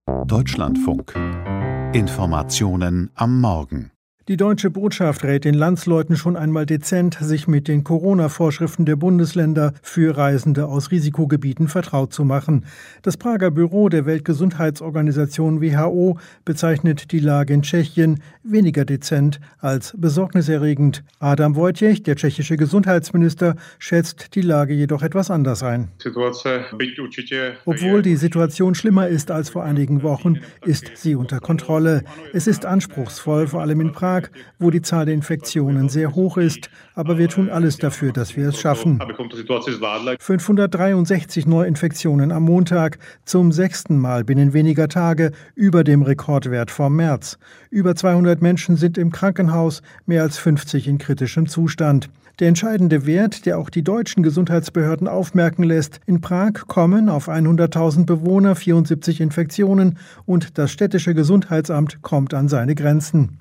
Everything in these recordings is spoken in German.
Deutschlandfunk. Informationen am Morgen. Die deutsche Botschaft rät den Landsleuten schon einmal dezent, sich mit den Corona-Vorschriften der Bundesländer für Reisende aus Risikogebieten vertraut zu machen. Das Prager Büro der Weltgesundheitsorganisation WHO bezeichnet die Lage in Tschechien weniger dezent als besorgniserregend. Adam Vojtěch, der tschechische Gesundheitsminister, schätzt die Lage jedoch etwas anders ein. Obwohl die Situation schlimmer ist als vor einigen Wochen, ist sie unter Kontrolle. Es ist anspruchsvoll, vor allem in Prag, wo die Zahl der Infektionen sehr hoch ist. Aber wir tun alles dafür, dass wir es schaffen. 563 Neuinfektionen am Montag, zum 6. Mal binnen weniger Tage, über dem Rekordwert vom März. Über 200 Menschen sind im Krankenhaus, mehr als 50 in kritischem Zustand. Der entscheidende Wert, der auch die deutschen Gesundheitsbehörden aufmerken lässt: in Prag kommen auf 100.000 Bewohner 74 Infektionen und das städtische Gesundheitsamt kommt an seine Grenzen.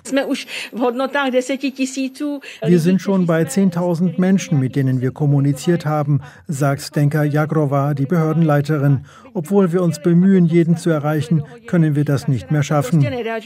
Wir sind schon bei 10.000 Menschen, mit denen wir kommuniziert haben, sagt Zdenka Jagrova, die Behördenleiterin. Obwohl wir uns bemühen, jeden zu erreichen, können wir das nicht mehr schaffen.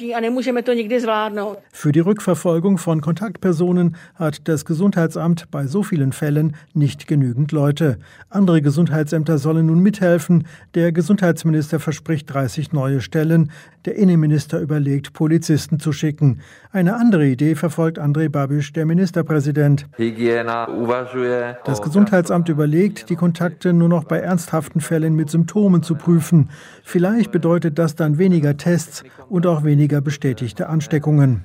Für die Rückverfolgung von Kontaktpersonen hat das Gesundheitsamt bei so vielen Fällen nicht genügend Leute. Andere Gesundheitsämter sollen nun mithelfen. Der Gesundheitsminister verspricht 30 neue Stellen. Der Innenminister überlegt, Polizisten zu schicken. Eine andere Idee verfolgt Andrej Babiš, der Ministerpräsident. Das Gesundheitsamt überlegt, die Kontakte nur noch bei ernsthaften Fällen mit Symptomen zu prüfen. Vielleicht bedeutet das dann weniger Tests und auch weniger bestätigte Ansteckungen.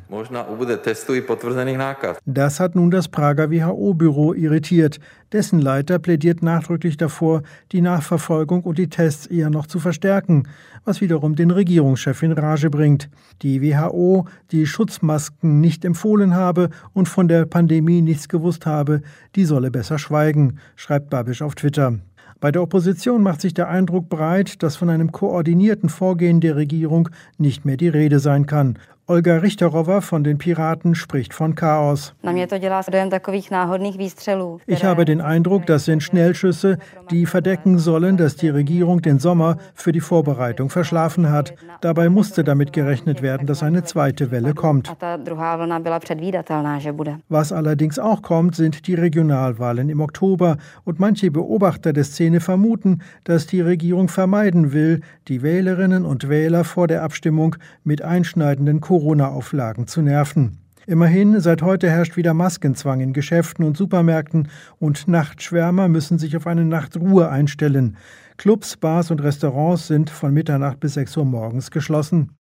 Das hat nun das Prager WHO-Büro irritiert. Dessen Leiter plädiert nachdrücklich davor, die Nachverfolgung und die Tests eher noch zu verstärken, was wiederum den Regierungschef in Rage bringt. Die WHO, die Schutzmasken nicht empfohlen habe und von der Pandemie nichts gewusst habe, die solle besser schweigen, schreibt Babiš auf Twitter. Bei der Opposition macht sich der Eindruck breit, dass von einem koordinierten Vorgehen der Regierung nicht mehr die Rede sein kann. Olga Richterová von den Piraten spricht von Chaos. Ich habe den Eindruck, das sind Schnellschüsse, die verdecken sollen, dass die Regierung den Sommer für die Vorbereitung verschlafen hat. Dabei musste damit gerechnet werden, dass eine zweite Welle kommt. Was allerdings auch kommt, sind die Regionalwahlen im Oktober. Und manche Beobachter der Szene vermuten, dass die Regierung vermeiden will, die Wählerinnen und Wähler vor der Abstimmung mit einschneidenden Corona-Auflagen zu nerven. Immerhin, seit heute herrscht wieder Maskenzwang in Geschäften und Supermärkten und Nachtschwärmer müssen sich auf eine Nachtruhe einstellen. Clubs, Bars und Restaurants sind von Mitternacht bis 6 Uhr morgens geschlossen.